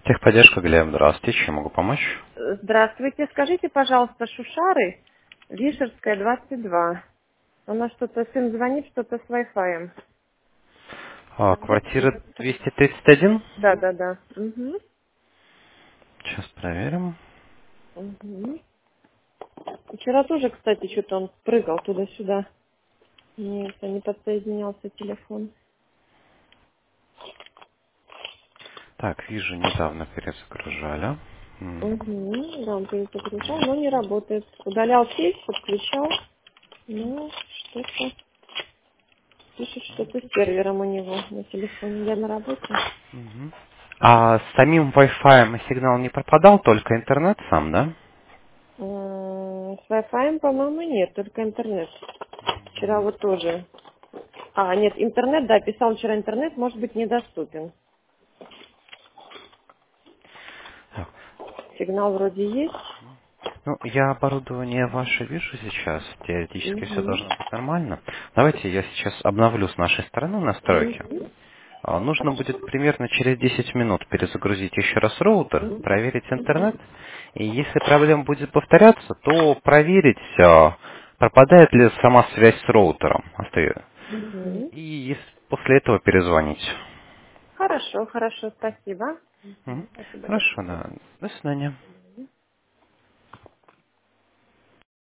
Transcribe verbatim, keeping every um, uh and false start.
Техподдержка, Глеб, здравствуйте, чем могу помочь? Здравствуйте. Скажите, пожалуйста, Шушары, Вишерская, двадцать два. У нас что-то сын звонит, что-то с Wi-Fi. А, квартира двести тридцать один. Да, да, да. Угу. Сейчас проверим. Угу. Вчера тоже, кстати, что-то он прыгал туда-сюда. Нет, не подсоединялся телефон. Так, вижу, недавно перезагружали. М, Угу. Да, он перезагружал, но не работает. Удалял сеть, подключал. Ну, что-то пишет, что-то с сервером у него на телефоне. Я на работе. мгм. А с самим Wi-Fi сигнал не пропадал, только интернет сам, да? М, С Wi-Fi, по-моему, нет, только интернет. Вчера вот тоже. А, нет, интернет, да, писал вчера интернет, может быть, недоступен. Так, Сигнал вроде есть. ну, я оборудование ваше вижу сейчас. Теоретически все Угу. должно быть нормально. Давайте я сейчас обновлю с нашей стороны настройки. Угу. А, Нужно будет Хорошо. примерно через десять минут перезагрузить еще раз роутер, Угу. проверить интернет. И если проблема будет повторяться, то проверить, а, пропадает ли сама связь с роутером. Оста- Угу. И если после этого перезвонить. Хорошо, хорошо, спасибо. Мгм. Мгм. Спасибо Хорошо, большое. да. До свидания.